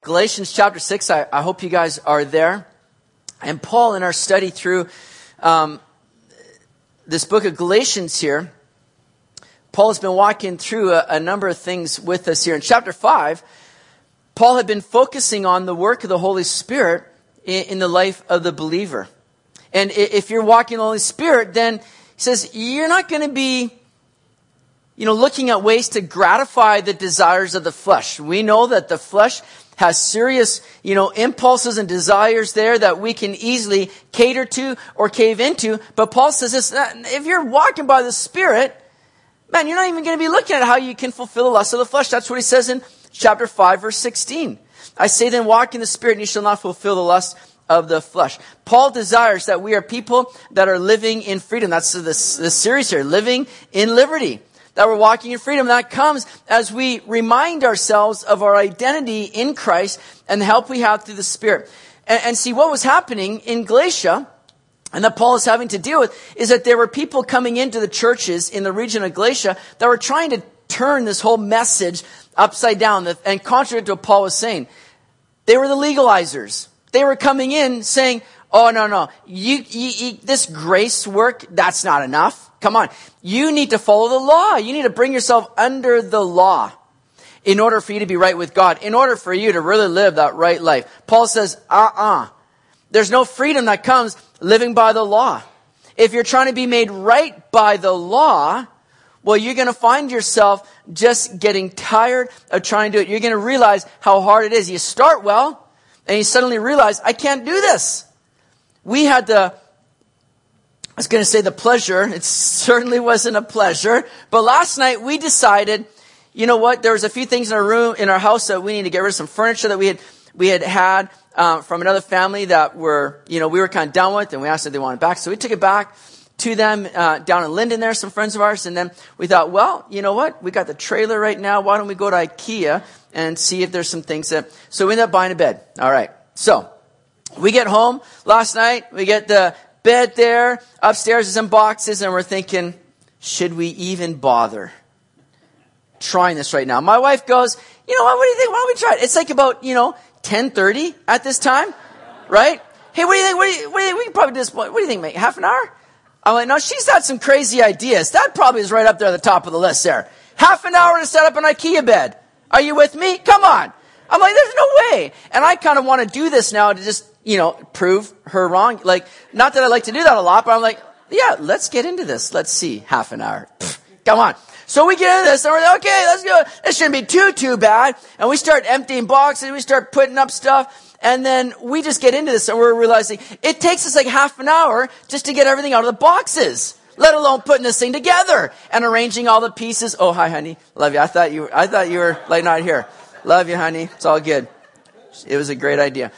Galatians chapter 6. I hope you guys are there. And Paul, in our study through this book of Galatians here, Paul has been walking through a number of things with us here. In chapter 5, Paul had been focusing on the work of the Holy Spirit in the life of the believer. And if you're walking in the Holy Spirit, then he says you're not going to be looking at ways to gratify the desires of the flesh. We know that the flesh has serious, impulses and desires there that we can easily cater to or cave into. But Paul says this, if you're walking by the Spirit, man, you're not even going to be looking at how you can fulfill the lust of the flesh. That's what he says in chapter 5, verse 16. I say then, walk in the Spirit, and you shall not fulfill the lust of the flesh. Paul desires that we are people that are living in freedom. That's this series here, living in liberty. That we're walking in freedom. That comes as we remind ourselves of our identity in Christ and the help we have through the Spirit. And see, what was happening in Galatia, and that Paul is having to deal with, is that there were people coming into the churches in the region of Galatia that were trying to turn this whole message upside down and contrary to what Paul was saying. They were the legalizers. They were coming in saying, oh, no, you this grace work, that's not enough. Come on. You need to follow the law. You need to bring yourself under the law in order for you to be right with God, in order for you to really live that right life. Paul says, there's no freedom that comes living by the law. If you're trying to be made right by the law, well, you're going to find yourself just getting tired of trying to do it. You're going to realize how hard it is. You start well, and you suddenly realize, I can't do this. We had the pleasure. It certainly wasn't a pleasure. But last night we decided, you know what? There was a few things in our house that we need to get rid of. Some furniture that we had from another family that we were kind of done with, and we asked if they wanted it back. So we took it back to them down in Linden there, some friends of ours. And then we thought, well, you know what? We got the trailer right now. Why don't we go to IKEA and see if there's some things so we ended up buying a bed. All right. So we get home last night. We get the bed there. Upstairs is some boxes, and we're thinking, should we even bother trying this right now? My wife goes, you know what do you think? Why don't we try it? It's like about, 10:30 at this time, right? Hey, what do you think? What do you think? We can probably do this. What do you think, mate? Half an hour? I'm like, no, she's got some crazy ideas. That probably is right up there at the top of the list there. Half an hour to set up an IKEA bed. Are you with me? Come on. I'm like, there's no way. And I kind of want to do this now to just, prove her wrong. Like, not that I like to do that a lot, but I'm like, yeah, let's get into this. Let's see. Half an hour. Come on. So we get into this and we're like, okay, let's go. This shouldn't be too bad. And we start emptying boxes. We start putting up stuff. And then we just get into this and we're realizing it takes us like half an hour just to get everything out of the boxes, let alone putting this thing together and arranging all the pieces. Oh, hi, honey. Love you. I thought you were like not here. Love you, honey. It's all good. It was a great idea.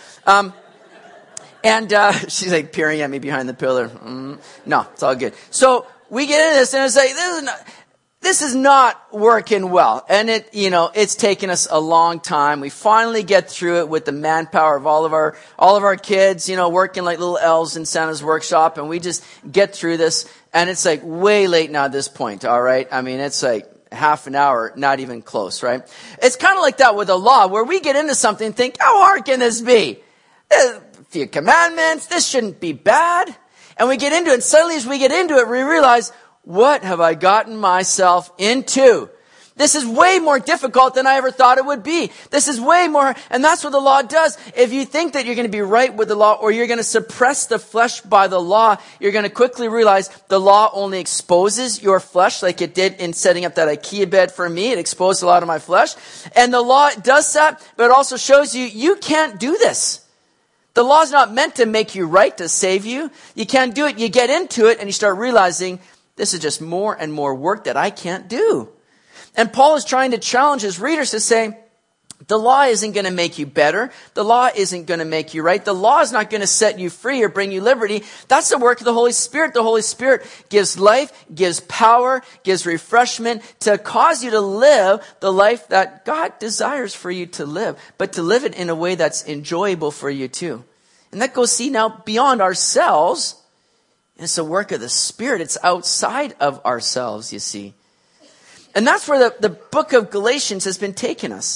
And she's like peering at me behind the pillar. No, it's all good. So we get into this and it's like, this is not working well. And it's taken us a long time. We finally get through it with the manpower of all of our kids, working like little elves in Santa's workshop. And we just get through this. And it's like way late now at this point. All right. I mean, it's like half an hour, not even close, right? It's kind of like that with the law where we get into something and think, how hard can this be? A few commandments. This shouldn't be bad. And we get into it. And suddenly as we get into it, we realize, what have I gotten myself into? This is way more difficult than I ever thought it would be. This is way more, and that's what the law does. If you think that you're going to be right with the law or you're going to suppress the flesh by the law, you're going to quickly realize the law only exposes your flesh like it did in setting up that IKEA bed for me. It exposed a lot of my flesh. And the law does that, but it also shows you can't do this. The law is not meant to make you right, to save you. You can't do it. You get into it and you start realizing this is just more and more work that I can't do. And Paul is trying to challenge his readers to say, the law isn't going to make you better. The law isn't going to make you right. The law is not going to set you free or bring you liberty. That's the work of the Holy Spirit. The Holy Spirit gives life, gives power, gives refreshment to cause you to live the life that God desires for you to live, but to live it in a way that's enjoyable for you too. And that goes, now beyond ourselves. It's the work of the Spirit. It's outside of ourselves, you see. And that's where the book of Galatians has been taking us.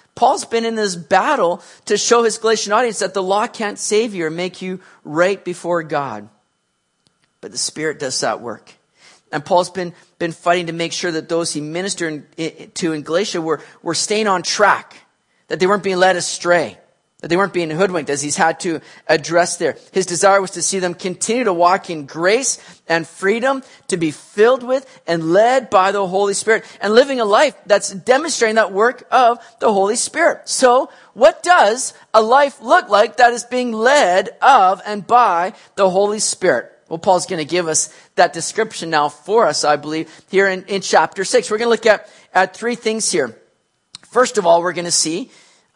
Paul's been in this battle to show his Galatian audience that the law can't save you or make you right before God. But the Spirit does that work. And Paul's been fighting to make sure that those he ministered to in Galatia were staying on track, that they weren't being led astray, that they weren't being hoodwinked, as he's had to address there. His desire was to see them continue to walk in grace and freedom, to be filled with and led by the Holy Spirit, and living a life that's demonstrating that work of the Holy Spirit. So, what does a life look like that is being led of and by the Holy Spirit? Well, Paul's going to give us that description now for us, I believe, here in chapter 6. We're going to look at three things here. First of all, we're going to see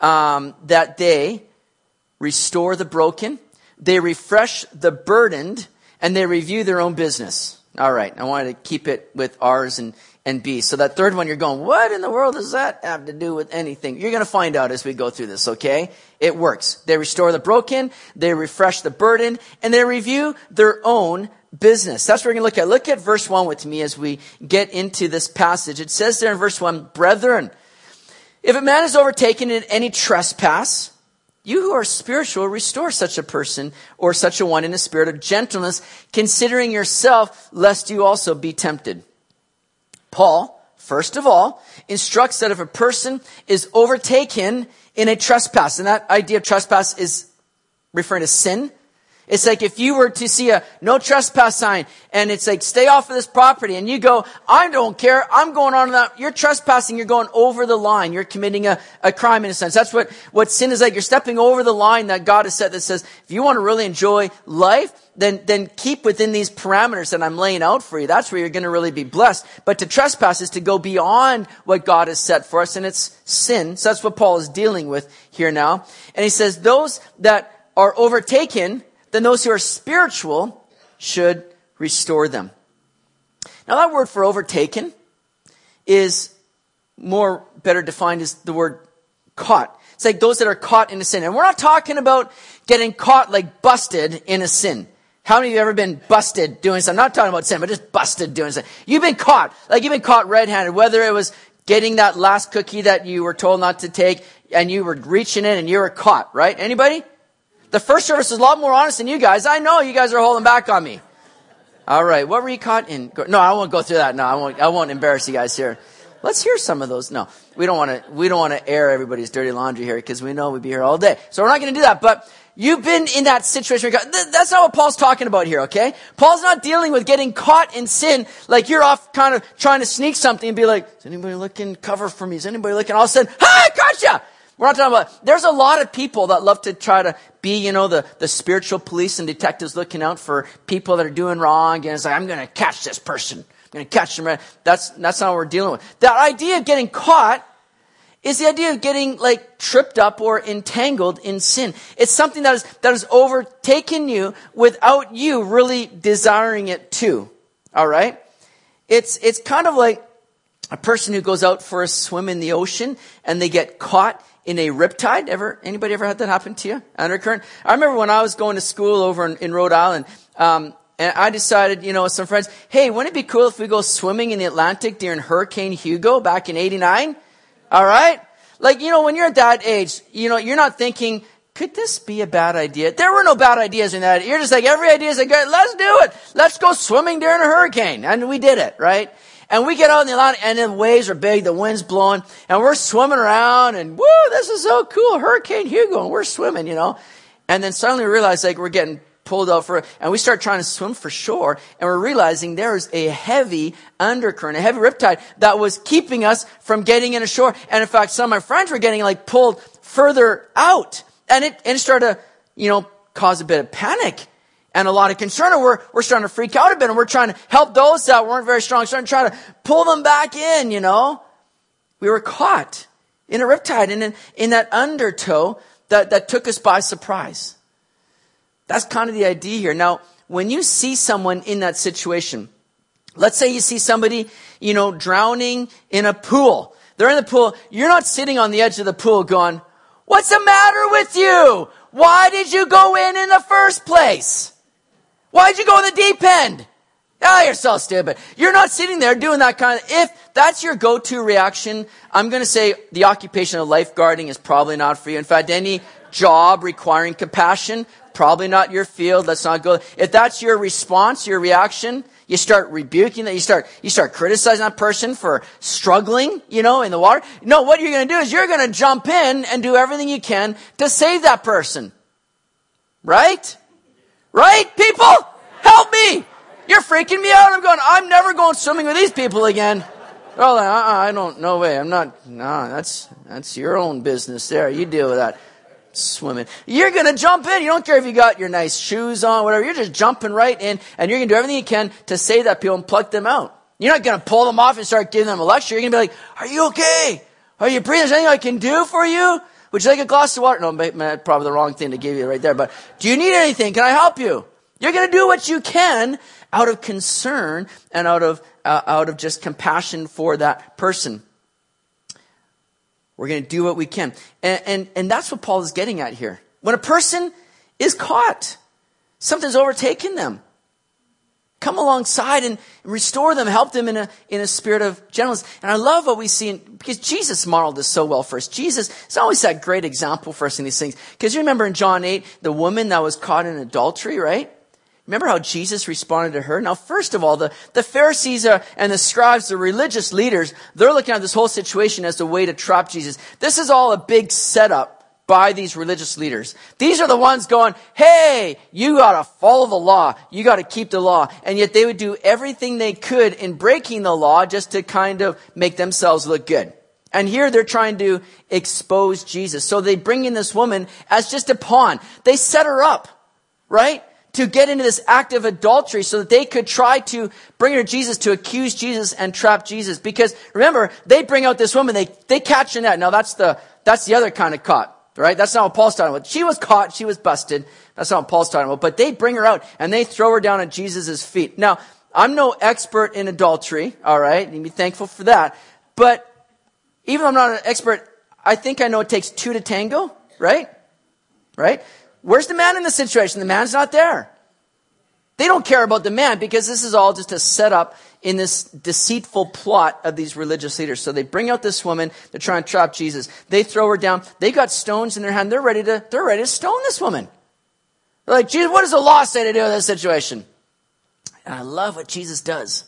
that they restore the broken, they refresh the burdened, and they review their own business. All right, I wanted to keep it with R's and B's. So that third one, you're going, what in the world does that have to do with anything? You're going to find out as we go through this, okay? It works. They restore the broken, they refresh the burdened, and they review their own business. That's what we're going to look at. Look at verse 1 with me as we get into this passage. It says there in verse 1, brethren, if a man is overtaken in any trespass, you who are spiritual, restore such a person or such a one in a spirit of gentleness, considering yourself, lest you also be tempted. Paul, first of all, instructs that if a person is overtaken in a trespass, and that idea of trespass is referring to sin. It's like if you were to see a no trespass sign and it's like stay off of this property and you go, I don't care, I'm going on that. You're trespassing, you're going over the line. You're committing a crime in a sense. That's what sin is like. You're stepping over the line that God has set that says, if you want to really enjoy life, then keep within these parameters that I'm laying out for you. That's where you're going to really be blessed. But to trespass is to go beyond what God has set for us, and it's sin. So that's what Paul is dealing with here now. And he says those that are overtaken, then those who are spiritual should restore them. Now that word for overtaken is better defined as the word caught. It's like those that are caught in a sin. And we're not talking about getting caught like busted in a sin. How many of you have ever been busted doing something? I'm not talking about sin, but just busted doing something. You've been caught red-handed, whether it was getting that last cookie that you were told not to take and you were reaching in and you were caught, right? Anybody? The first service is a lot more honest than you guys. I know you guys are holding back on me. All right. What were you caught in? No, I won't go through that. No, I won't embarrass you guys here. Let's hear some of those. No, we don't want to air everybody's dirty laundry here because we know we'd be here all day. So we're not going to do that. But you've been in that situation. That's not what Paul's talking about here, okay? Paul's not dealing with getting caught in sin like you're off kind of trying to sneak something and be like, is anybody looking? Cover for me. Is anybody looking? All of a sudden, I gotcha! We're not talking about, there's a lot of people that love to try to be, the spiritual police and detectives looking out for people that are doing wrong. And it's like, I'm going to catch this person. I'm going to catch them. That's not what we're dealing with. That idea of getting caught is the idea of getting like tripped up or entangled in sin. It's something that has overtaken you without you really desiring it to. All right. It's kind of like a person who goes out for a swim in the ocean and they get caught in a riptide. Anybody ever had that happen to you? Undercurrent? I remember when I was going to school over in Rhode Island, and I decided, with some friends, hey, wouldn't it be cool if we go swimming in the Atlantic during Hurricane Hugo back in 89? All right? Like, when you're at that age, you're not thinking, could this be a bad idea? There were no bad ideas in that. You're just like, every idea is like, let's do it. Let's go swimming during a hurricane. And we did it, right? And we get out in the Atlantic, and the waves are big, the wind's blowing, and we're swimming around, and woo, this is so cool, Hurricane Hugo, and we're swimming, And then suddenly we realize, like, we're getting pulled out and we start trying to swim for shore, and we're realizing there's a heavy undercurrent, a heavy riptide that was keeping us from getting in ashore. And in fact, some of my friends were getting, like, pulled further out, and it started to, cause a bit of panic. And a lot of concern, and we're starting to freak out a bit, and we're trying to help those that weren't very strong, starting to try to pull them back in, We were caught in a riptide, and in that undertow that took us by surprise. That's kind of the idea here. Now, when you see someone in that situation, let's say you see somebody, drowning in a pool. They're in the pool. You're not sitting on the edge of the pool going, what's the matter with you? Why did you go in the first place? Why'd you go in the deep end? You're so stupid. You're not sitting there doing that kind of, if that's your go-to reaction, I'm going to say the occupation of lifeguarding is probably not for you. In fact, any job requiring compassion, probably not your field. Let's not go. If that's your response, your reaction, you start rebuking that, you start criticizing that person for struggling, in the water. No, what you're going to do is you're going to jump in and do everything you can to save that person. Right? Right, people? Help me! You're freaking me out. I'm never going swimming with these people again. Oh, I don't, no way. That's your own business there. You deal with that. Swimming. You're going to jump in. You don't care if you got your nice shoes on, whatever. You're just jumping right in, and you're going to do everything you can to save that people and pluck them out. You're not going to pull them off and start giving them a lecture. You're going to be like, are you okay? Are you breathing? Is there anything I can do for you? Would you like a glass of water? No, probably the wrong thing to give you right there. But do you need anything? Can I help you? You're going to do what you can out of concern and out of just compassion for that person. We're going to do what we can. And that's what Paul is getting at here. When a person is caught, something's overtaken them, come alongside and restore them, help them in a spirit of gentleness. And I love what we see, because Jesus modeled this so well for us. Jesus is always that great example for us in these things. Because you remember in John 8, the woman that was caught in adultery, right? Remember how Jesus responded to her? Now, first of all, the Pharisees and the scribes, the religious leaders, they're looking at this whole situation as a way to trap Jesus. This is all a big setup by these religious leaders. These are the ones going, hey, you got to follow the law. You got to keep the law. And yet they would do everything they could in breaking the law just to kind of make themselves look good. And here they're trying to expose Jesus. So they bring in this woman as just a pawn. They set her up, right? To get into this act of adultery so that they could try to bring her to Jesus, to accuse Jesus and trap Jesus. Because remember, they bring out this woman, they catch her net. Now that's the other kind of caught, right? That's not what Paul's talking about. She was caught, she was busted. That's not what Paul's talking about. But they bring her out and they throw her down at Jesus' feet. Now, I'm no expert in adultery, all right? You can be thankful for that. But even though I'm not an expert, I think I know it takes two to tango, right? Right? Where's the man in the situation? The man's not there. They don't care about the man because this is all just a setup in this deceitful plot of these religious leaders. So they bring out this woman. They're trying to trap Jesus. They throw her down. They got stones in their hand. They're ready to stone this woman. They're like, Jesus, what does the law say to do in this situation? And I love what Jesus does.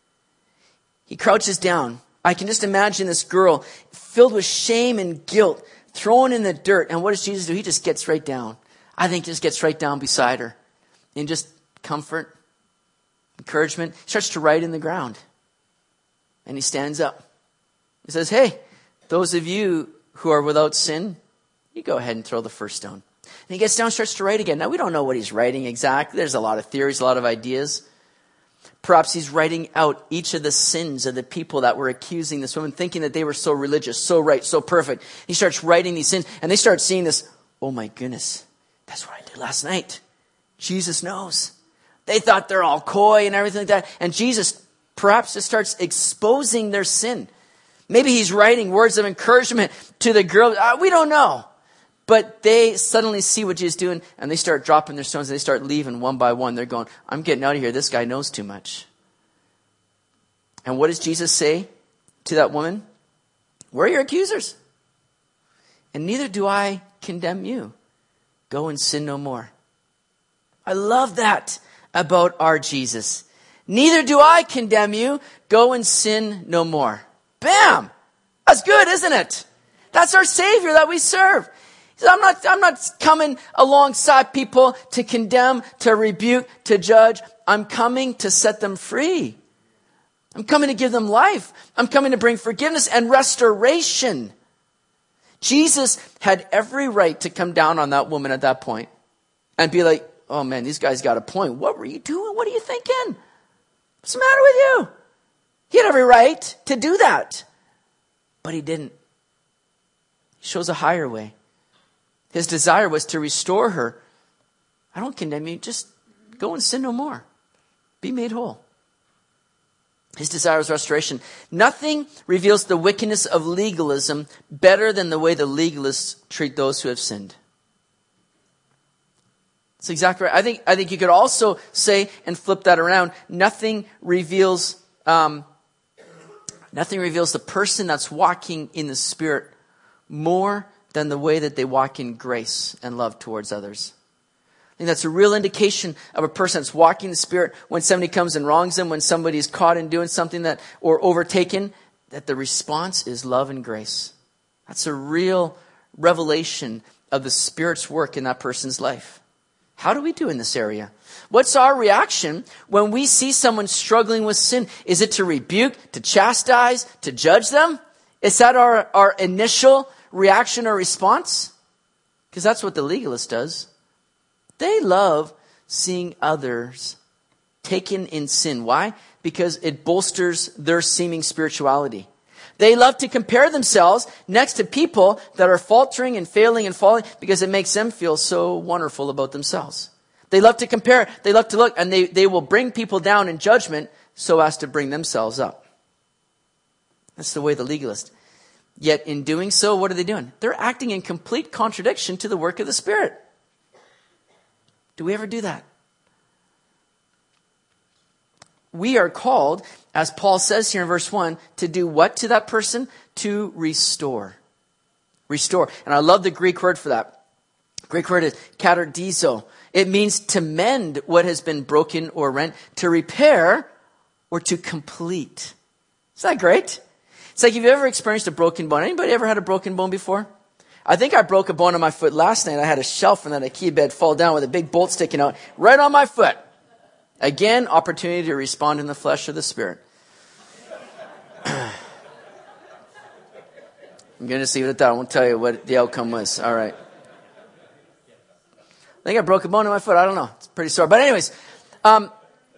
He crouches down. I can just imagine this girl filled with shame and guilt, thrown in the dirt. And what does Jesus do? He just gets right down. I think just gets right down beside her. And just comfort, encouragement. He starts to write in the ground. And he stands up. He says, hey, those of you who are without sin, you go ahead and throw the first stone. And he gets down and starts to write again. Now, we don't know what he's writing exactly. There's a lot of theories, a lot of ideas. Perhaps he's writing out each of the sins of the people that were accusing this woman, thinking that they were so religious, so right, so perfect. He starts writing these sins, and they start seeing this, oh my goodness, that's what I did last night. Jesus knows. They thought they're all coy and everything like that. And Jesus perhaps just starts exposing their sin. Maybe he's writing words of encouragement to the girl. We don't know. But they suddenly see what Jesus is doing, and they start dropping their stones, and they start leaving one by one. They're going, I'm getting out of here. This guy knows too much. And what does Jesus say to that woman? Where are your accusers? And neither do I condemn you. Go and sin no more. I love that about our Jesus. Neither do I condemn you. Go and sin no more. Bam! That's good, isn't it? That's our Savior that we serve. I'm not coming alongside people to condemn, to rebuke, to judge. I'm coming to set them free. I'm coming to give them life. I'm coming to bring forgiveness and restoration. Jesus had every right to come down on that woman at that point and be like, oh man, these guys got a point. What were you doing? What are you thinking? What's the matter with you? He had every right to do that. But he didn't. He shows a higher way. His desire was to restore her. I don't condemn you. Just go and sin no more. Be made whole. His desire was restoration. Nothing reveals the wickedness of legalism better than the way the legalists treat those who have sinned. That's exactly right. I think you could also say and flip that around. Nothing reveals the person that's walking in the Spirit more than the way that they walk in grace and love towards others. I think that's a real indication of a person that's walking in the Spirit when somebody comes and wrongs them, when somebody's caught in doing something that, or overtaken, that the response is love and grace. That's a real revelation of the Spirit's work in that person's life. How do we do in this area? What's our reaction when we see someone struggling with sin? Is it to rebuke, to chastise, to judge them? Is that our initial reaction or response? Because that's what the legalist does. They love seeing others taken in sin. Why? Because it bolsters their seeming spirituality. They love to compare themselves next to people that are faltering and failing and falling because it makes them feel so wonderful about themselves. They love to compare. They love to look, and they will bring people down in judgment so as to bring themselves up. That's the way the legalist. Yet in doing so, what are they doing? They're acting in complete contradiction to the work of the Spirit. Do we ever do that? We are called, as Paul says here in verse 1, to do what to that person? To restore. Restore. And I love the Greek word for that. Greek word is katardizo. It means to mend what has been broken or rent, to repair or to complete. Is that great? It's like, have you ever experienced a broken bone? Anybody ever had a broken bone before? I think I broke a bone on my foot last night. I had a shelf and then a key bed fall down with a big bolt sticking out right on my foot. Again, opportunity to respond in the flesh or the Spirit. I'm going to see what that. I won't tell you what the outcome was. All right. I think I broke a bone in my foot. I don't know. It's pretty sore. But anyways, I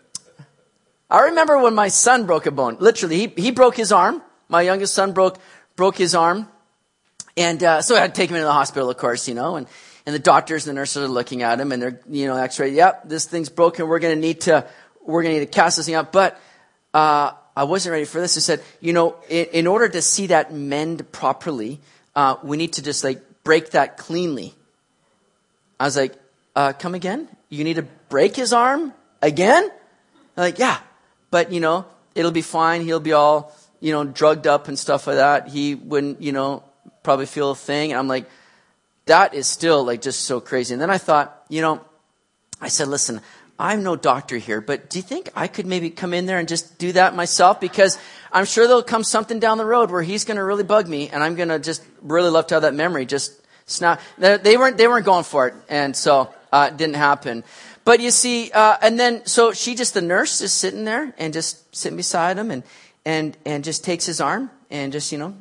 remember when my son broke a bone. Literally, he broke his arm. My youngest son broke his arm. And so I had to take him into the hospital, of course, and the doctors and the nurses are looking at him and they're, x-ray, yep, this thing's broken. We're going to need to cast this thing out. But I wasn't ready for this. I said, in order to see that mend properly, we need to just break that cleanly. I was like, come again? You need to break his arm again? They're like, yeah, but it'll be fine. He'll be all, drugged up and stuff like that. He wouldn't, probably feel a thing. And I'm like, that is still just so crazy. And then I thought, I said, listen, I'm no doctor here, but do you think I could maybe come in there and just do that myself? Because I'm sure there'll come something down the road where he's going to really bug me, and I'm going to just really love to have that memory just snap. They weren't going for it, and so it didn't happen. But you see, and then so the nurse is sitting there and just sitting beside him and just takes his arm and just that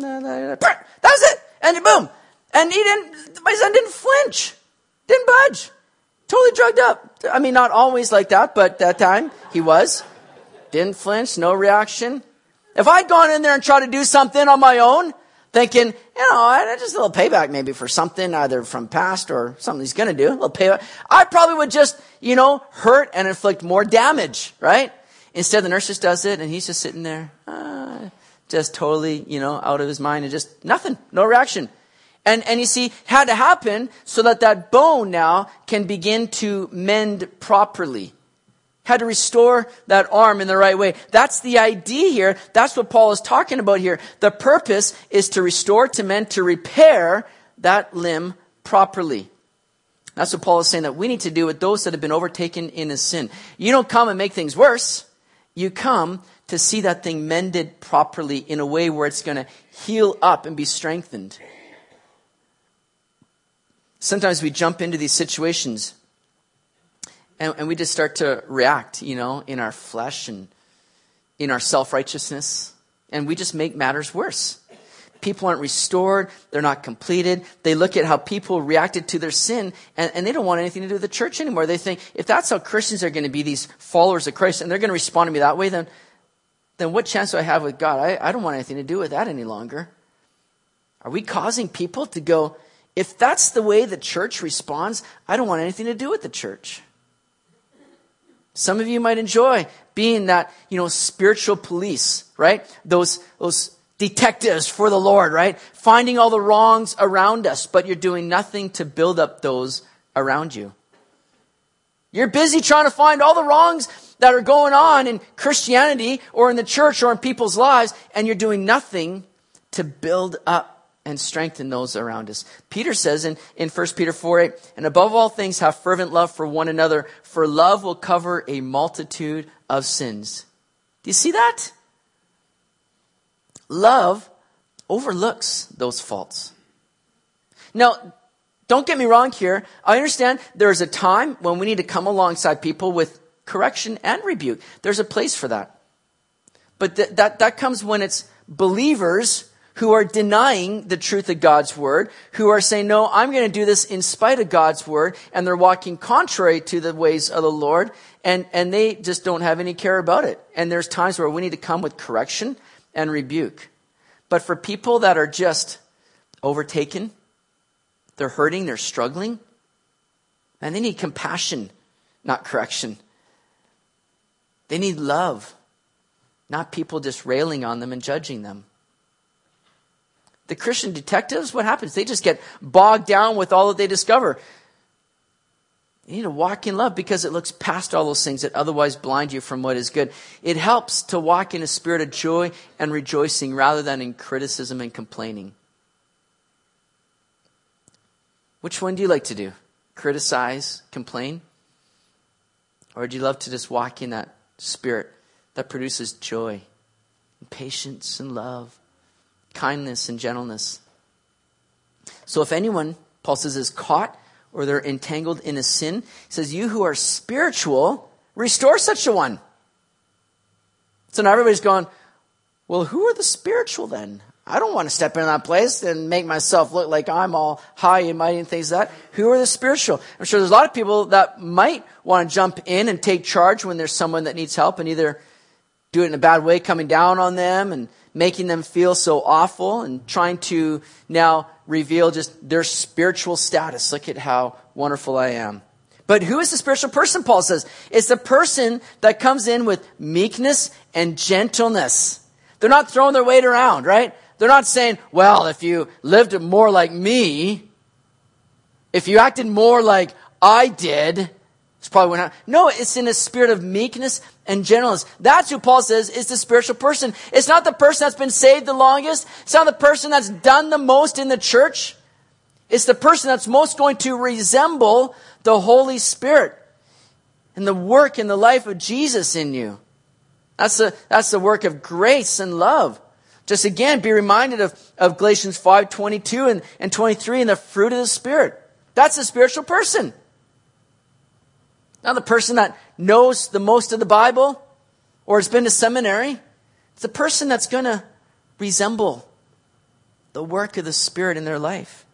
was it, and boom. And my son didn't flinch, didn't budge, totally drugged up. I mean, not always like that, but that time he was. Didn't flinch, no reaction. If I'd gone in there and tried to do something on my own, thinking, just a little payback maybe for something, either from past or something he's going to do, a little payback, I probably would just, hurt and inflict more damage, right? Instead, the nurse just does it, and he's just sitting there, just totally, out of his mind, and just nothing, no reaction. And you see, had to happen so that bone now can begin to mend properly. Had to restore that arm in the right way. That's the idea here. That's what Paul is talking about here. The purpose is to restore, to mend, to repair that limb properly. That's what Paul is saying that we need to do with those that have been overtaken in a sin. You don't come and make things worse. You come to see that thing mended properly in a way where it's going to heal up and be strengthened. Sometimes we jump into these situations and we just start to react, in our flesh and in our self-righteousness. And we just make matters worse. People aren't restored. They're not completed. They look at how people reacted to their sin and they don't want anything to do with the church anymore. They think, if that's how Christians are going to be, these followers of Christ, and they're going to respond to me that way, then what chance do I have with God? I don't want anything to do with that any longer. Are we causing people to go, if that's the way the church responds, I don't want anything to do with the church? Some of you might enjoy being that, spiritual police, right? Those detectives for the Lord, right? Finding all the wrongs around us, but you're doing nothing to build up those around you. You're busy trying to find all the wrongs that are going on in Christianity or in the church or in people's lives, and you're doing nothing to build up and strengthen those around us. Peter says in 1 Peter 4:8, and above all things have fervent love for one another, for love will cover a multitude of sins. Do you see that? Love overlooks those faults. Now, don't get me wrong here. I understand there is a time when we need to come alongside people with correction and rebuke. There's a place for that. But that comes when it's believers who are denying the truth of God's word, who are saying, no, I'm going to do this in spite of God's word, and they're walking contrary to the ways of the Lord, and they just don't have any care about it. And there's times where we need to come with correction and rebuke. But for people that are just overtaken, they're hurting, they're struggling, and they need compassion, not correction. They need love, not people just railing on them and judging them. The Christian detectives, what happens? They just get bogged down with all that they discover. You need to walk in love because it looks past all those things that otherwise blind you from what is good. It helps to walk in a spirit of joy and rejoicing rather than in criticism and complaining. Which one do you like to do? Criticize, complain? Or do you love to just walk in that spirit that produces joy and patience and love, kindness and gentleness? So if anyone, Paul says, is caught or they're entangled in a sin, he says, you who are spiritual, restore such a one. So now everybody's going, well, who are the spiritual then? I don't want to step in that place and make myself look like I'm all high and mighty and things like that. Who are the spiritual? I'm sure there's a lot of people that might want to jump in and take charge when there's someone that needs help and either do it in a bad way, coming down on them and making them feel so awful and trying to now reveal just their spiritual status. Look at how wonderful I am. But who is the spiritual person, Paul says? It's the person that comes in with meekness and gentleness. They're not throwing their weight around, right? They're not saying, well, if you lived more like me, if you acted more like I did, it's probably not. No, it's in a spirit of meekness and gentleness. That's who Paul says is the spiritual person. It's not the person that's been saved the longest. It's not the person that's done the most in the church. It's the person that's most going to resemble the Holy Spirit and the work and the life of Jesus in you. That's the work of grace and love. Just again, be reminded of Galatians 5:22 and 23 and the fruit of the Spirit. That's a spiritual person. Not the person that knows the most of the Bible or has been to seminary. It's the person that's going to resemble the work of the Spirit in their life.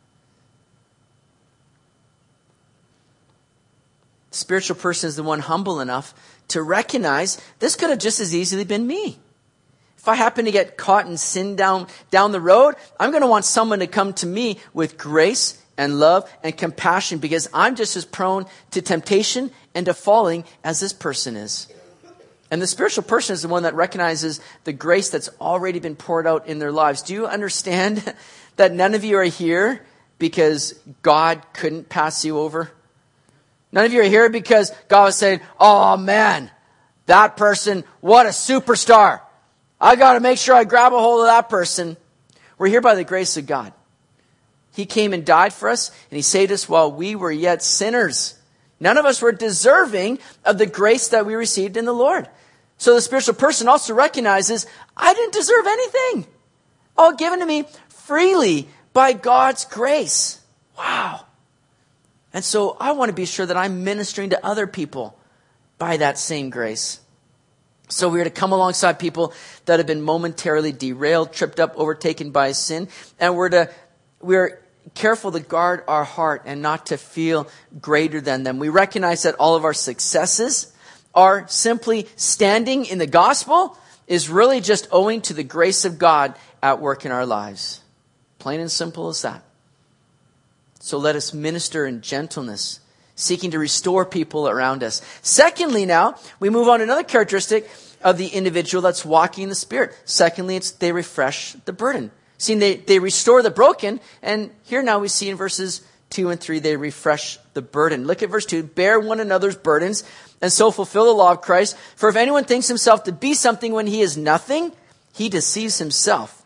The spiritual person is the one humble enough to recognize this could have just as easily been me. If I happen to get caught in sin down the road, I'm going to want someone to come to me with grace and love and compassion because I'm just as prone to temptation and to falling as this person is. And the spiritual person is the one that recognizes the grace that's already been poured out in their lives. Do you understand that none of you are here because God couldn't pass you over? None of you are here because God was saying, oh man, that person, what a superstar. I got to make sure I grab a hold of that person. We're here by the grace of God. He came and died for us, and He saved us while we were yet sinners. None of us were deserving of the grace that we received in the Lord. So the spiritual person also recognizes, I didn't deserve anything. All given to me freely by God's grace. Wow. And so I want to be sure that I'm ministering to other people by that same grace. So we are to come alongside people that have been momentarily derailed, tripped up, overtaken by sin. And we're careful to guard our heart and not to feel greater than them. We recognize that all of our successes are simply standing in the gospel is really just owing to the grace of God at work in our lives. Plain and simple as that. So let us minister in gentleness, seeking to restore people around us. Secondly, now, we move on to another characteristic of the individual that's walking in the Spirit. Secondly, they refresh the burden. See, they restore the broken. And here now we see in verses 2 and 3, they refresh the burden. Look at verse 2. Bear one another's burdens and so fulfill the law of Christ. For if anyone thinks himself to be something when he is nothing, he deceives himself.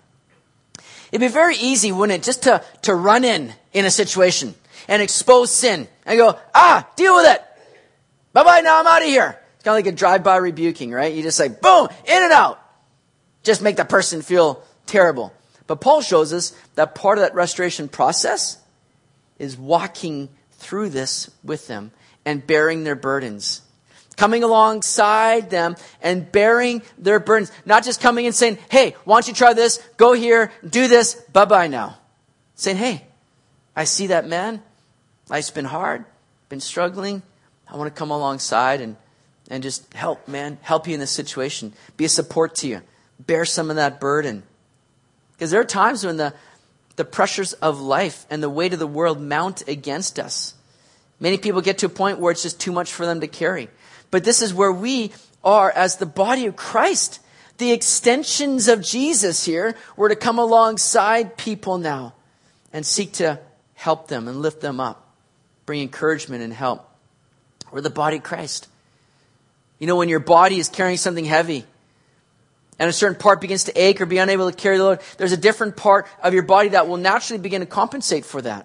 It'd be very easy, wouldn't it, just to run in a situation and expose sin and go, deal with it. Bye-bye, now I'm out of here. It's kind of like a drive-by rebuking, right? You just like, boom, in and out. Just make the person feel terrible. But Paul shows us that part of that restoration process is walking through this with them and bearing their burdens. Coming alongside them and bearing their burdens. Not just coming and saying, hey, why don't you try this? Go here, do this, bye-bye now. Saying, hey, I see that man. Life's been hard, been struggling. I want to come alongside and just help, man. Help you in this situation. Be a support to you. Bear some of that burden. Because there are times when the pressures of life and the weight of the world mount against us. Many people get to a point where it's just too much for them to carry. But this is where we are as the body of Christ. The extensions of Jesus here were to come alongside people now and seek to help them and lift them up. Bring encouragement and help. We're the body of Christ. You know, when your body is carrying something heavy and a certain part begins to ache or be unable to carry the load, there's a different part of your body that will naturally begin to compensate for that.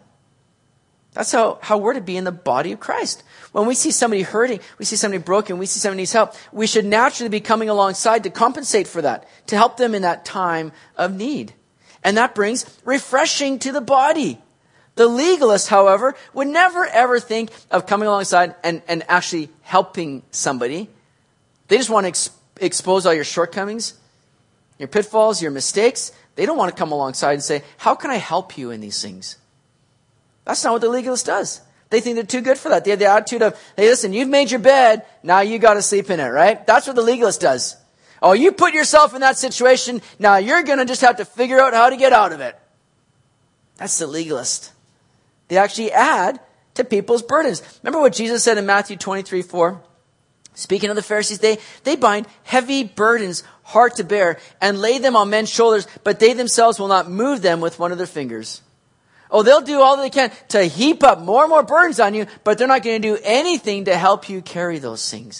That's how we're to be in the body of Christ. When we see somebody hurting, we see somebody broken, we see somebody needs help, we should naturally be coming alongside to compensate for that, to help them in that time of need. And that brings refreshing to the body. The legalist, however, would never ever think of coming alongside and actually helping somebody. They just want to expose all your shortcomings, your pitfalls, your mistakes. They don't want to come alongside and say, how can I help you in these things? That's not what the legalist does. They think they're too good for that. They have the attitude of, hey, listen, you've made your bed, now you got to sleep in it, right? That's what the legalist does. Oh, you put yourself in that situation, now you're going to just have to figure out how to get out of it. That's the legalist. They actually add to people's burdens. Remember what Jesus said in Matthew 23:4? Speaking of the Pharisees, they bind heavy burdens, hard to bear, and lay them on men's shoulders, but they themselves will not move them with one of their fingers. Oh, they'll do all they can to heap up more and more burdens on you, but they're not going to do anything to help you carry those things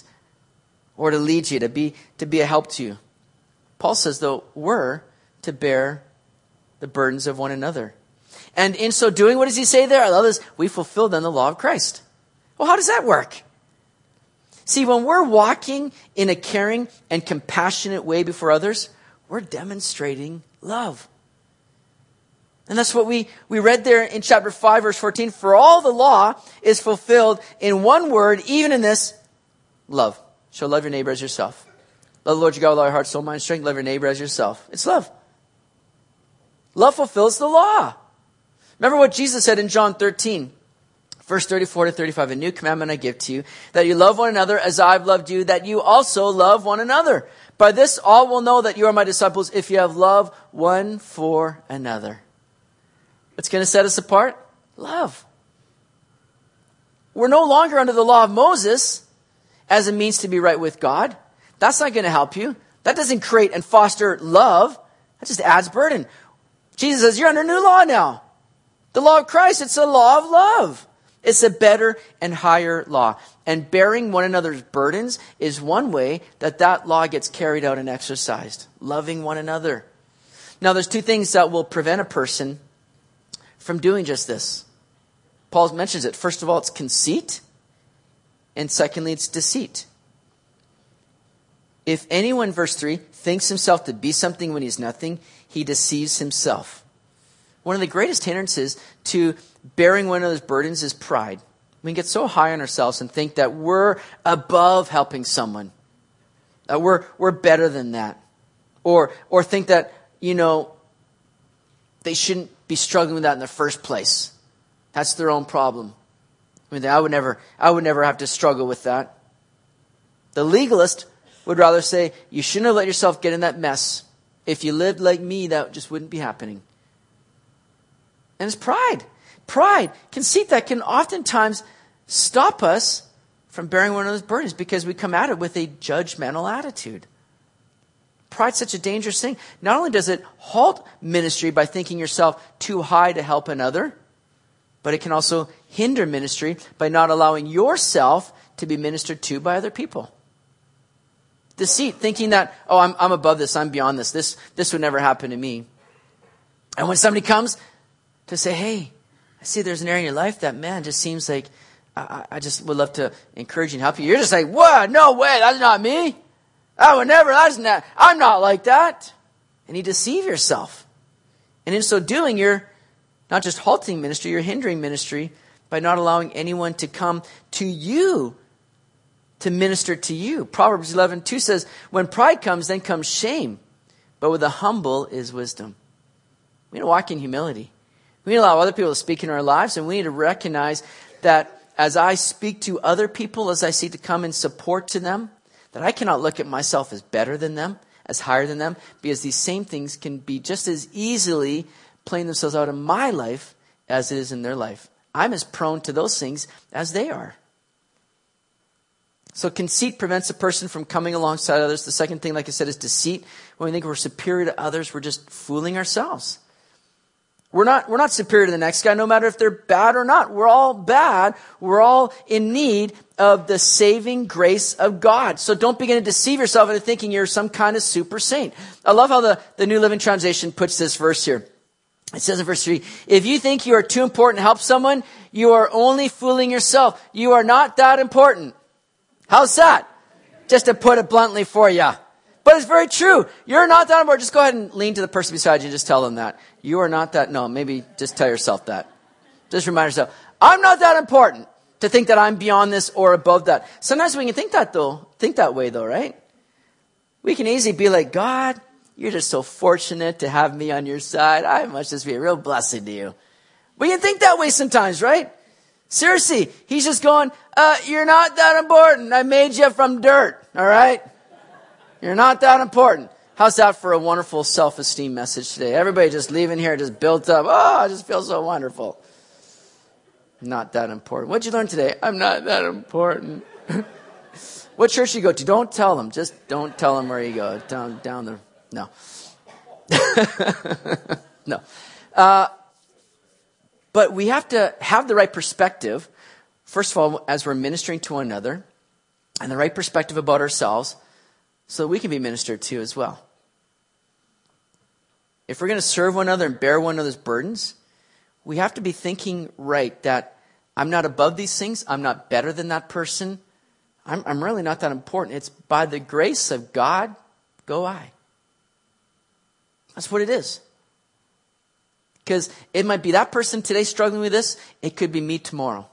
or to lead you, to be a help to you. Paul says, though, we're to bear the burdens of one another. And in so doing, what does he say there? I love this. We fulfill then the law of Christ. Well, how does that work? See, when we're walking in a caring and compassionate way before others, we're demonstrating love. And that's what we read there in chapter 5, verse 14. For all the law is fulfilled in one word, even in this, love. So love your neighbor as yourself. Love the Lord your God with all your heart, soul, mind, strength. Love your neighbor as yourself. It's love. Love fulfills the law. Remember what Jesus said in John 13, verse 34 to 35. A new commandment I give to you, that you love one another as I've loved you, that you also love one another. By this all will know that you are my disciples if you have love one for another. What's going to set us apart? Love. We're no longer under the law of Moses as a means to be right with God. That's not going to help you. That doesn't create and foster love. That just adds burden. Jesus says, you're under new law now. The law of Christ, it's a law of love. It's a better and higher law. And bearing one another's burdens is one way that law gets carried out and exercised. Loving one another. Now, there's two things that will prevent a person from doing just this. Paul mentions it. First of all, it's conceit. And secondly, it's deceit. If anyone, verse 3, thinks himself to be something when he's nothing, he deceives himself. One of the greatest hindrances to bearing one another's burdens is pride. We can get so high on ourselves and think that we're above helping someone. That we're better than that. Or think that, they shouldn't be struggling with that in the first place. That's their own problem. I mean, I would never have to struggle with that. The legalist would rather say, you shouldn't have let yourself get in that mess. If you lived like me, that just wouldn't be happening. And it's pride. Pride, conceit that can oftentimes stop us from bearing one of those burdens because we come at it with a judgmental attitude. Pride's such a dangerous thing. Not only does it halt ministry by thinking yourself too high to help another, but it can also hinder ministry by not allowing yourself to be ministered to by other people. Deceit, thinking that, oh, I'm above this, I'm beyond this. This would never happen to me. And when somebody comes to say, hey, I see there's an area in your life that, man, just seems like I just would love to encourage you and help you. You're just like, what? No way, that's not me. I would never, I'm not like that. And you deceive yourself. And in so doing, you're not just halting ministry, you're hindering ministry by not allowing anyone to come to you to minister to you. Proverbs 11:2 says, when pride comes, then comes shame. But with the humble is wisdom. We need to walk in humility. We need to allow other people to speak in our lives, and we need to recognize that as I speak to other people, as I seek to come in support to them, that I cannot look at myself as better than them, as higher than them, because these same things can be just as easily playing themselves out in my life as it is in their life. I'm as prone to those things as they are. So conceit prevents a person from coming alongside others. The second thing, like I said, is deceit. When we think we're superior to others, we're just fooling ourselves. We're not superior to the next guy, no matter if they're bad or not. We're all bad. We're all in need of the saving grace of God. So don't begin to deceive yourself into thinking you're some kind of super saint. I love how the New Living Translation puts this verse here. It says in verse 3, if you think you are too important to help someone, you are only fooling yourself. You are not that important. How's that? Just to put it bluntly for you. But it's very true. You're not that important. Just go ahead and lean to the person beside you and just tell them that. You are not that. No, maybe just tell yourself that. Just remind yourself, I'm not that important to think that I'm beyond this or above that. Sometimes we can think that way though, right? We can easily be like, God, you're just so fortunate to have me on your side. I must just be a real blessing to you. We can think that way sometimes, right? Seriously, he's just going, you're not that important. I made you from dirt, all right? You're not that important. How's that for a wonderful self-esteem message today? Everybody just leaving here just built up. Oh, I just feel so wonderful. Not that important. What'd you learn today? I'm not that important. What church you go to? Don't tell them. Just don't tell them where you go. Down the, no. No. But we have to have the right perspective, first of all, as we're ministering to one another, and the right perspective about ourselves, so that we can be ministered to as well. If we're going to serve one another and bear one another's burdens, we have to be thinking right that I'm not above these things. I'm not better than that person. I'm really not that important. It's by the grace of God, go I. That's what it is. Because it might be that person today struggling with this. It could be me tomorrow.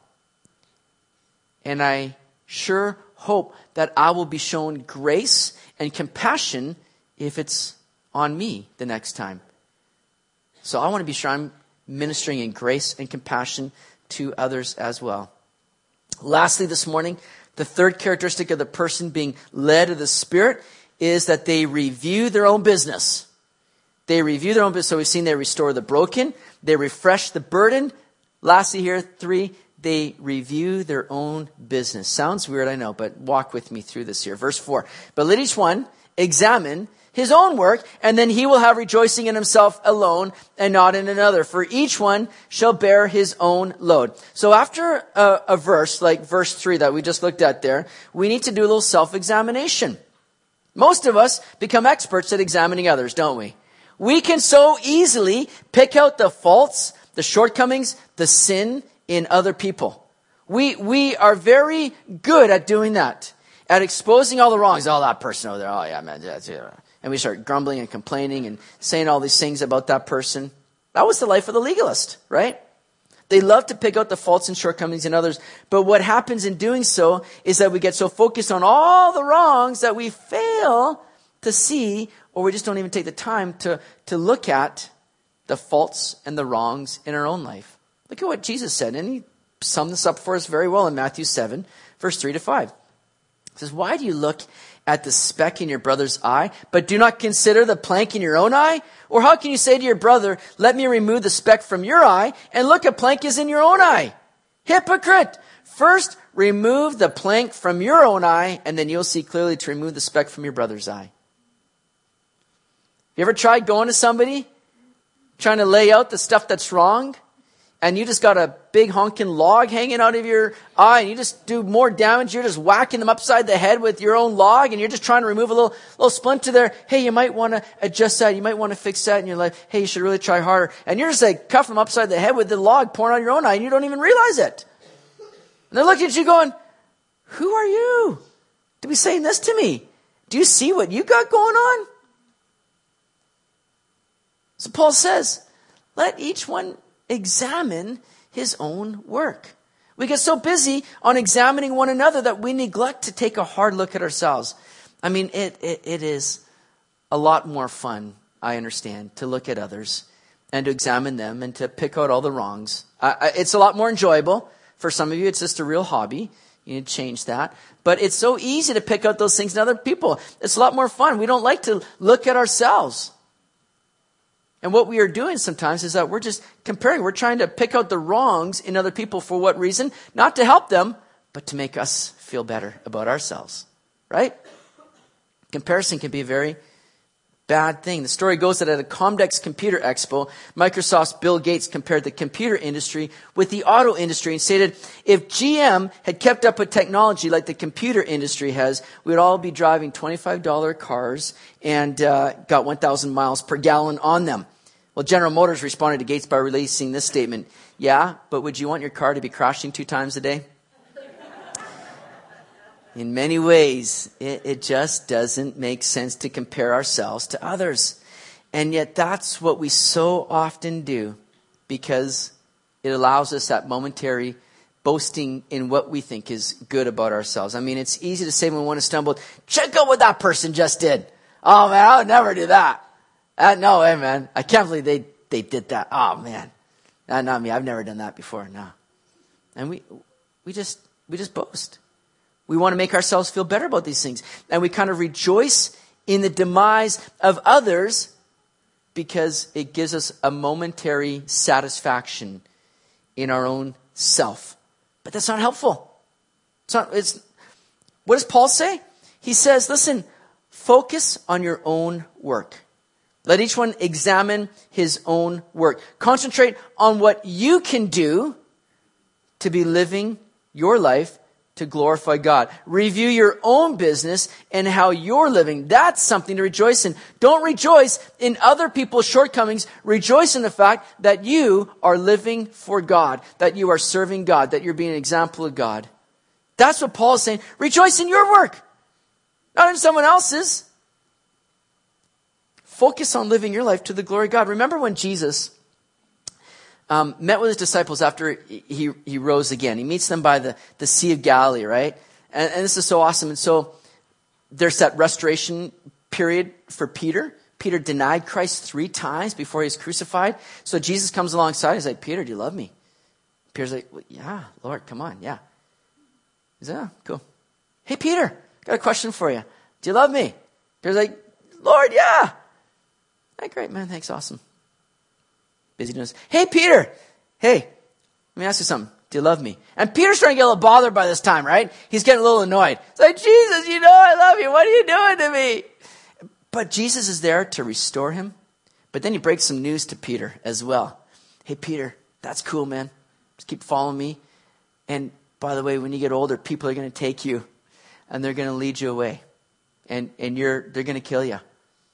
And I sure hope that I will be shown grace and compassion if it's on me the next time. So I want to be sure I'm ministering in grace and compassion to others as well. Lastly, this morning, the third characteristic of the person being led of the Spirit is that they review their own business. They review their own business. So we've seen they restore the broken. They refresh the burden. Lastly here, 3, they review their own business. Sounds weird, I know, but walk with me through this here. Verse 4. But let each one examine his own work, and then he will have rejoicing in himself alone and not in another. For each one shall bear his own load. So after a verse like verse 3 that we just looked at there, we need to do a little self-examination. Most of us become experts at examining others, don't we? We can so easily pick out the faults, the shortcomings, the sin in other people. We are very good at doing that, at exposing all the wrongs. Oh, that person over there. Oh, yeah, man. That's it. And we start grumbling and complaining and saying all these things about that person. That was the life of the legalist, right? They love to pick out the faults and shortcomings in others. But what happens in doing so is that we get so focused on all the wrongs that we fail to see, or we just don't even take the time to look at the faults and the wrongs in our own life. Look at what Jesus said, and he summed this up for us very well in Matthew 7, verse 3-5. It says, why do you look at the speck in your brother's eye, but do not consider the plank in your own eye? Or how can you say to your brother, let me remove the speck from your eye, and look, a plank is in your own eye? Hypocrite! First, remove the plank from your own eye, and then you'll see clearly to remove the speck from your brother's eye. You ever tried going to somebody, trying to lay out the stuff that's wrong, and you just got a big honking log hanging out of your eye, and you just do more damage. You're just whacking them upside the head with your own log, and you're just trying to remove a little splinter there. Hey, you might want to adjust that. You might want to fix that in your life. Hey, you should really try harder. And you're just like cuffing them upside the head with the log pouring out your own eye, and you don't even realize it. And they're looking at you going, who are you to be saying this to me? Do you see what you got going on? So Paul says, let each one examine his own work. We get so busy on examining one another that we neglect to take a hard look at ourselves. I mean, it is a lot more fun, I understand, to look at others and to examine them and to pick out all the wrongs. It's a lot more enjoyable. For some of you, it's just a real hobby. You need to change that. But it's so easy to pick out those things in other people. It's a lot more fun. We don't like to look at ourselves. And what we are doing sometimes is that we're just comparing. We're trying to pick out the wrongs in other people for what reason? Not to help them, but to make us feel better about ourselves. Right? Comparison can be a very bad thing. The story goes that at a Comdex Computer Expo, Microsoft's Bill Gates compared the computer industry with the auto industry and stated, if GM had kept up with technology like the computer industry has, we would all be driving $25 cars and got 1,000 miles per gallon on them. Well, General Motors responded to Gates by releasing this statement. Yeah, but would you want your car to be crashing 2 times a day? In many ways, it just doesn't make sense to compare ourselves to others. And yet that's what we so often do because it allows us that momentary boasting in what we think is good about ourselves. I mean, it's easy to say when one has stumbled, check out what that person just did. Oh man, I would never do that. No way, man. I can't believe they did that. Oh man. Not me. I've never done that before. No. And we just boast. We want to make ourselves feel better about these things. And we kind of rejoice in the demise of others because it gives us a momentary satisfaction in our own self. But that's not helpful. What does Paul say? He says, listen, focus on your own work. Let each one examine his own work. Concentrate on what you can do to be living your life to glorify God. Review your own business and how you're living. That's something to rejoice in. Don't rejoice in other people's shortcomings. Rejoice in the fact that you are living for God, that you are serving God, that you're being an example of God. That's what Paul is saying. Rejoice in your work, not in someone else's. Focus on living your life to the glory of God. Remember when Jesus met with his disciples after he rose again. He meets them by the Sea of Galilee, right? And this is so awesome. And so there's that restoration period for Peter. Peter denied Christ 3 times before he was crucified. So Jesus comes alongside. He's like, Peter, do you love me? Peter's like, well, yeah, Lord, come on, yeah. He's like, oh, cool. Hey, Peter, got a question for you. Do you love me? Peter's like, Lord, yeah. Hey, great, man, thanks, awesome. Busy doing this. Hey, Peter. Hey, let me ask you something. Do you love me? And Peter's starting to get a little bothered by this time, right? He's getting a little annoyed. It's like, Jesus, you know I love you. What are you doing to me? But Jesus is there to restore him. But then he breaks some news to Peter as well. Hey, Peter, that's cool, man. Just keep following me. And by the way, when you get older, people are going to take you and they're going to lead you away. And they're going to kill you.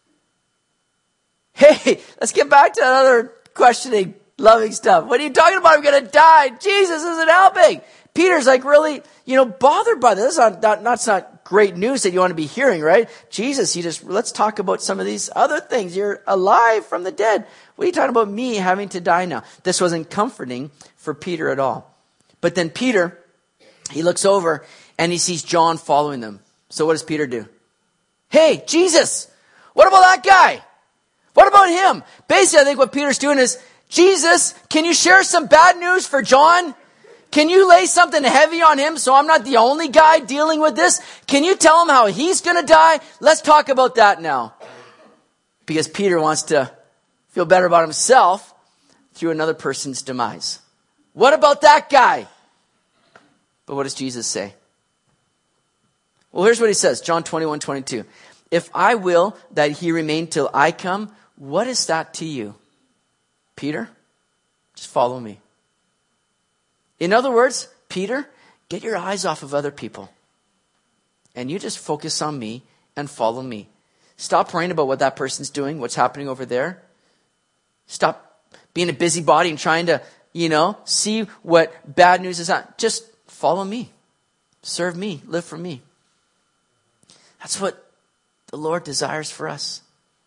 Hey, let's get back to another questioning, loving stuff. What are you talking about? I'm going to die. Jesus isn't helping. Peter's like really, bothered by this. That's not great news that you want to be hearing, right? Jesus, let's talk about some of these other things. You're alive from the dead. What are you talking about me having to die now? This wasn't comforting for Peter at all. But then Peter, he looks over and he sees John following them. So what does Peter do? Hey, Jesus, what about that guy? What about him? Basically, I think what Peter's doing is, Jesus, can you share some bad news for John? Can you lay something heavy on him so I'm not the only guy dealing with this? Can you tell him how he's going to die? Let's talk about that now. Because Peter wants to feel better about himself through another person's demise. What about that guy? But what does Jesus say? Well, here's what he says. John 21:22. If I will that he remain till I come, what is that to you? Peter, just follow me. In other words, Peter, get your eyes off of other people. And you just focus on me and follow me. Stop worrying about what that person's doing, what's happening over there. Stop being a busybody and trying to, see what bad news is on. Just follow me. Serve me. Live for me. That's what the Lord desires for us.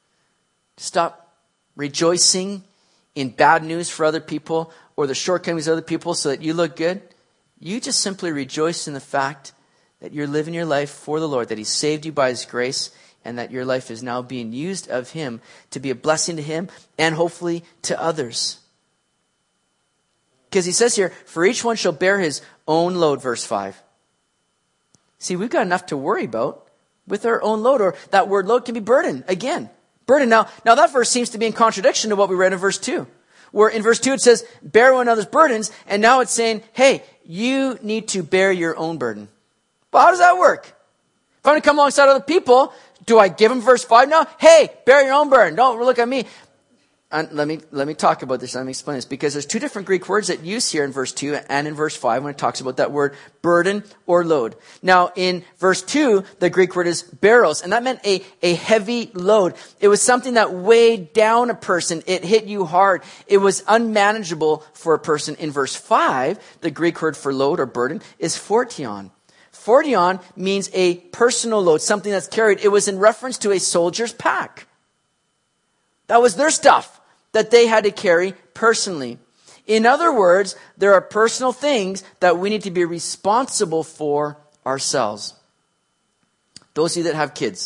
Stop rejoicing in bad news for other people or the shortcomings of other people so that you look good. You just simply rejoice in the fact that you're living your life for the Lord, that He saved you by His grace, and that your life is now being used of Him to be a blessing to Him and hopefully to others. Because He says here, for each one shall bear his own load, verse 5. See, we've got enough to worry about with our own load, or that word load can be burden. Again, burden. Now that verse seems to be in contradiction to what we read in verse 2. Where in verse 2 it says, bear one another's burdens, and now it's saying, hey, you need to bear your own burden. Well, how does that work? If I'm going to come alongside other people, do I give them verse 5 now? Hey, bear your own burden. Don't look at me. And let me talk about this. Let me explain this. Because there's two different Greek words that use here in verse 2 and in verse 5 when it talks about that word burden or load. Now, in verse 2, the Greek word is baros. And that meant a heavy load. It was something that weighed down a person. It hit you hard. It was unmanageable for a person. In verse 5, the Greek word for load or burden is fortion. Fortion means a personal load, something that's carried. It was in reference to a soldier's pack. That was their stuff that they had to carry personally. In other words, there are personal things that we need to be responsible for ourselves. Those of you that have kids.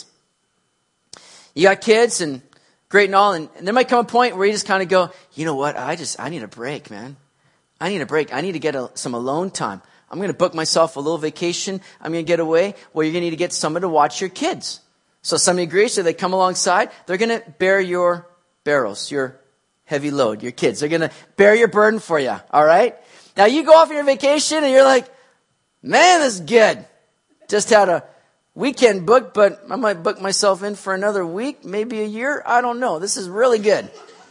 You got kids and great and all, and there might come a point where you just kind of go, you know what, I need a break, man. I need a break. I need to get some alone time. I'm going to book myself a little vacation. I'm going to get away. Well, you're going to need to get someone to watch your kids. So somebody agrees, so they come alongside. They're going to bear your barrels, your heavy load, your kids. They're going to bear your burden for you, all right? Now, you go off on your vacation, and you're like, man, this is good. Just had a weekend booked, but I might book myself in for another week, maybe a year. I don't know. This is really good.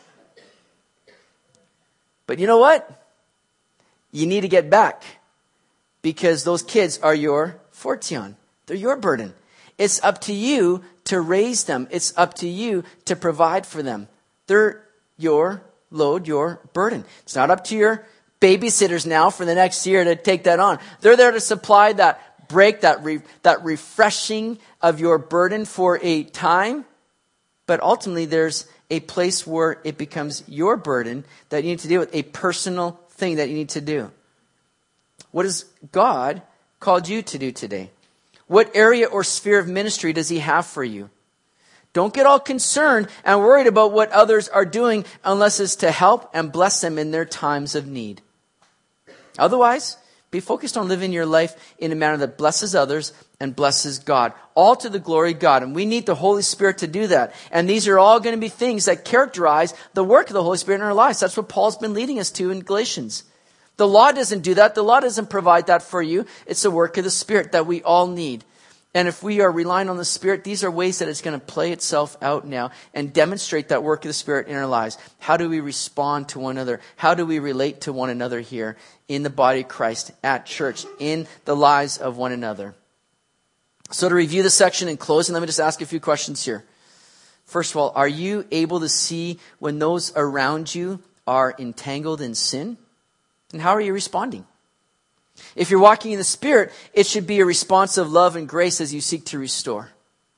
But you know what? You need to get back. Because those kids are your fortion. They're your burden. It's up to you to raise them. It's up to you to provide for them. They're your load, your burden. It's not up to your babysitters now for the next year to take that on. They're there to supply that break, that refreshing of your burden for a time. But ultimately, there's a place where it becomes your burden that you need to deal with, a personal thing that you need to do. What has God called you to do today? What area or sphere of ministry does He have for you? Don't get all concerned and worried about what others are doing unless it's to help and bless them in their times of need. Otherwise, be focused on living your life in a manner that blesses others and blesses God. All to the glory of God. And we need the Holy Spirit to do that. And these are all going to be things that characterize the work of the Holy Spirit in our lives. That's what Paul's been leading us to in Galatians. The law doesn't do that. The law doesn't provide that for you. It's the work of the Spirit that we all need. And if we are relying on the Spirit, these are ways that it's going to play itself out now and demonstrate that work of the Spirit in our lives. How do we respond to one another? How do we relate to one another here in the body of Christ, at church, in the lives of one another? So to review this section in closing, let me just ask a few questions here. First of all, are you able to see when those around you are entangled in sin? And how are you responding? If you're walking in the Spirit, it should be a response of love and grace as you seek to restore.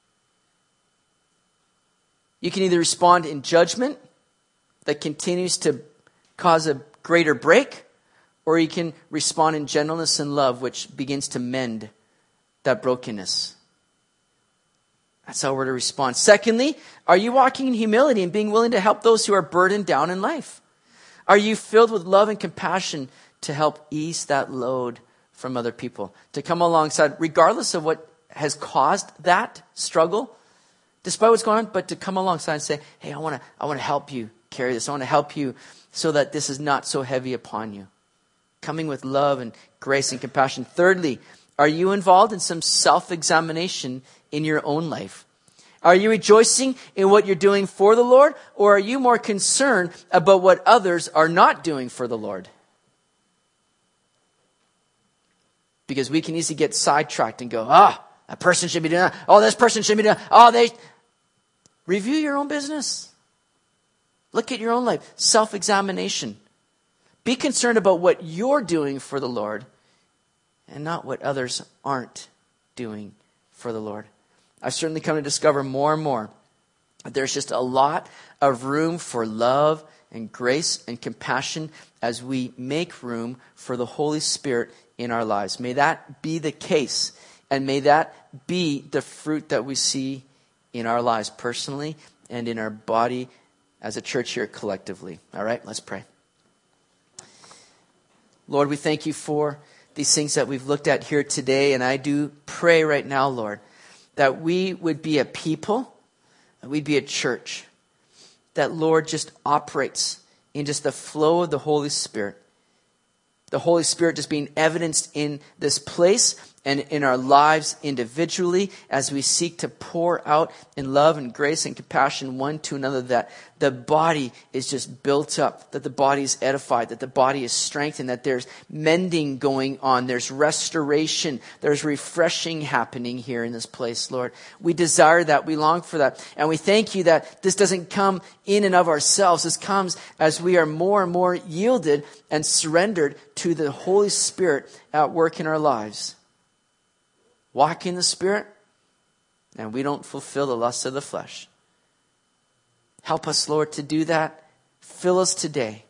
You can either respond in judgment that continues to cause a greater break, or you can respond in gentleness and love, which begins to mend that brokenness. That's how we're to respond. Secondly, are you walking in humility and being willing to help those who are burdened down in life? Are you filled with love and compassion to help ease that load from other people? To come alongside, regardless of what has caused that struggle, despite what's going on, but to come alongside and say, hey, I want to help you carry this. I want to help you so that this is not so heavy upon you. Coming with love and grace and compassion. Thirdly, are you involved in some self-examination in your own life? Are you rejoicing in what you're doing for the Lord, or are you more concerned about what others are not doing for the Lord? Because we can easily get sidetracked and go, that person should be doing that. Oh, this person should be doing that. Review your own business. Look at your own life. Self-examination. Be concerned about what you're doing for the Lord and not what others aren't doing for the Lord. I've certainly come to discover more and more that there's just a lot of room for love and grace and compassion as we make room for the Holy Spirit in our lives. May that be the case, and may that be the fruit that we see in our lives personally and in our body as a church here collectively. All right, let's pray. Lord, we thank you for these things that we've looked at here today, and I do pray right now, Lord, that we would be a people, that we'd be a church that, Lord, just operates in just the flow of the Holy Spirit. The Holy Spirit just being evidenced in this place and in our lives individually as we seek to pour out in love and grace and compassion one to another, that the body is just built up, that the body is edified, that the body is strengthened, that there's mending going on, there's restoration, there's refreshing happening here in this place, Lord. We desire that, we long for that, and we thank you that this doesn't come in and of ourselves. This comes as we are more and more yielded and surrendered to the Holy Spirit at work in our lives. Walk in the Spirit, and we don't fulfill the lusts of the flesh. Help us, Lord, to do that. Fill us today